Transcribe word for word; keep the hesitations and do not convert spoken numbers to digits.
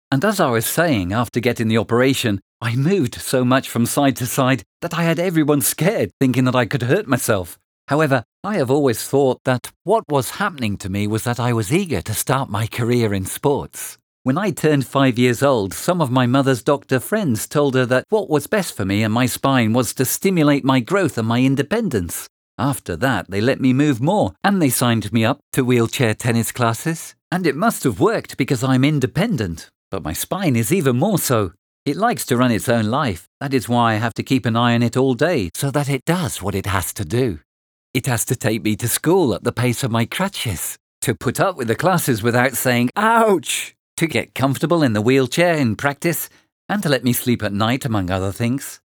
And as I was saying, after getting the operation, I moved so much from side to side that I had everyone scared, thinking that I could hurt myself. However, I have always thought that what was happening to me was that I was eager to start my career in sports. When I turned five years old, some of my mother's doctor friends told her that what was best for me and my spine was to stimulate my growth and my independence. After that, they let me move more, and they signed me up to wheelchair tennis classes. And it must have worked because I'm independent, but my spine is even more so. It likes to run its own life. That is why I have to keep an eye on it all day, so that it does what it has to do. It has to take me to school at the pace of my crutches, to put up with the classes without saying, ouch, to get comfortable in the wheelchair in practice, and to let me sleep at night, among other things.